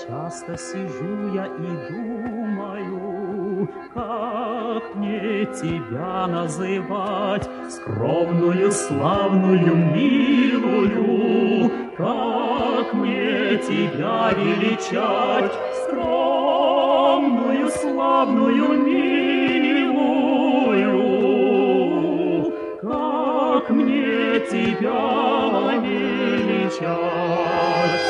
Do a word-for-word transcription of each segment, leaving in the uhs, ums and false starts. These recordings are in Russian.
Часто сижу я и думаю, как мне тебя называть, скромную, славную, милую, как мне тебя величать, скромную, славную, милую, как мне тебя величать.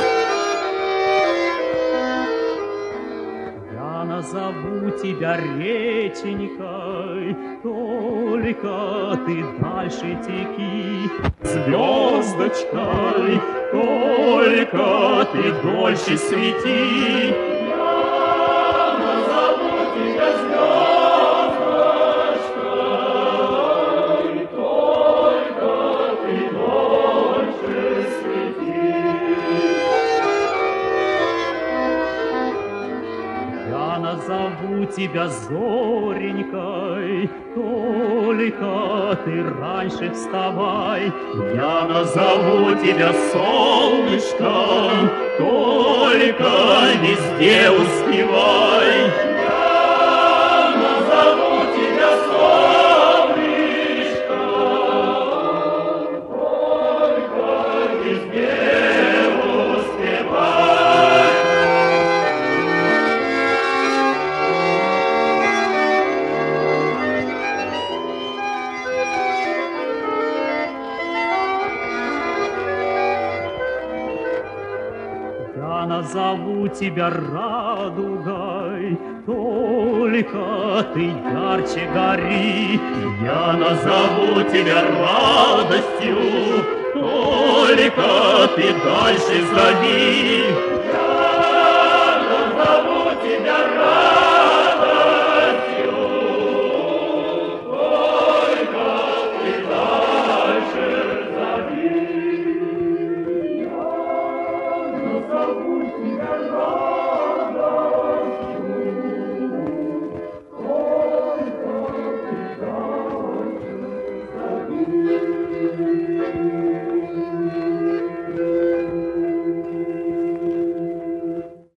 Назову тебя реченькой, только ты дальше теки. Звездочкой, только ты дольше свети. Я назову тебя звездочкой, только ты дольше свети. Я назову тебя зоренькой, только ты раньше вставай. Я назову тебя солнышком, только везде успевай. Я назову тебя солнышком, только везде успевай. Я назову тебя радугой, только ты ярче гори. Я назову тебя радостью, только ты дальше зови.